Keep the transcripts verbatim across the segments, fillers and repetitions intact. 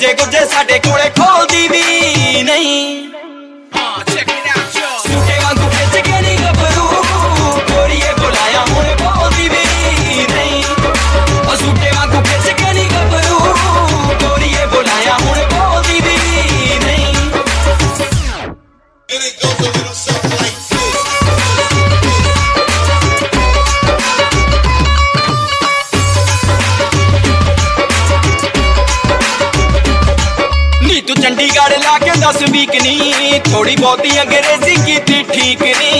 गुजे गुजे साडे कोले खोलदी भी नहीं। सूटे वांगू खिच के नी गबरू गोरीए बुलाया हुण बोलदी भी नहीं। ओ सूटे वांगू खिच के नी गबरू गोरीए बुलाया हुण बोलदी भी नहीं। And it goes a little something like this. नी तू चंडीगढ़ लाके दस वीक नी थोड़ी बहुती अंग्रेजी की ठीक नी।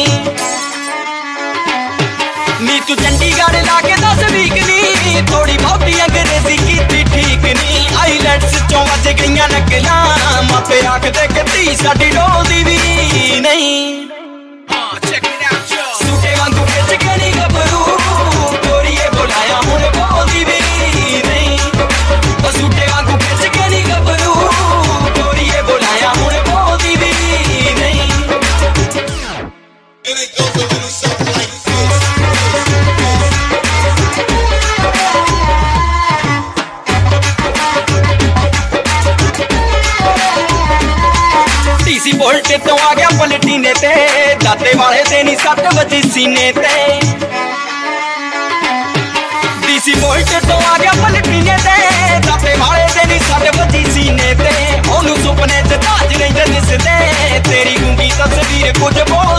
नी तू चंडीगढ़ लाके दस वीक नी थोड़ी बहुती अंग्रेजी की ठीक नी। आईलैंड्स चों वज गईयां नकलां मापे आखदे कि धी साडी डोलदी भी नहीं। सूटे वांगू खिच के नी गबरू गोरीए बुलाया हुण बोलदी भी नहीं। ओ सूटे वांगू खिच के नी गबरू गोरीए बुलाया हुण बोलदी भी नहीं। And it goes a little something like this. TC bolt तो आ गया पलटीने ते दाते वाले से नी सट बजी सीने ते। टीसी बोल्ट तो आ गया पलटीने ते दाते वाले से नी सट बजी सीने ते। ओनू सुपने च ताज नहीं दिसदे तेरी गूंगी तस्वीर कुछ बोल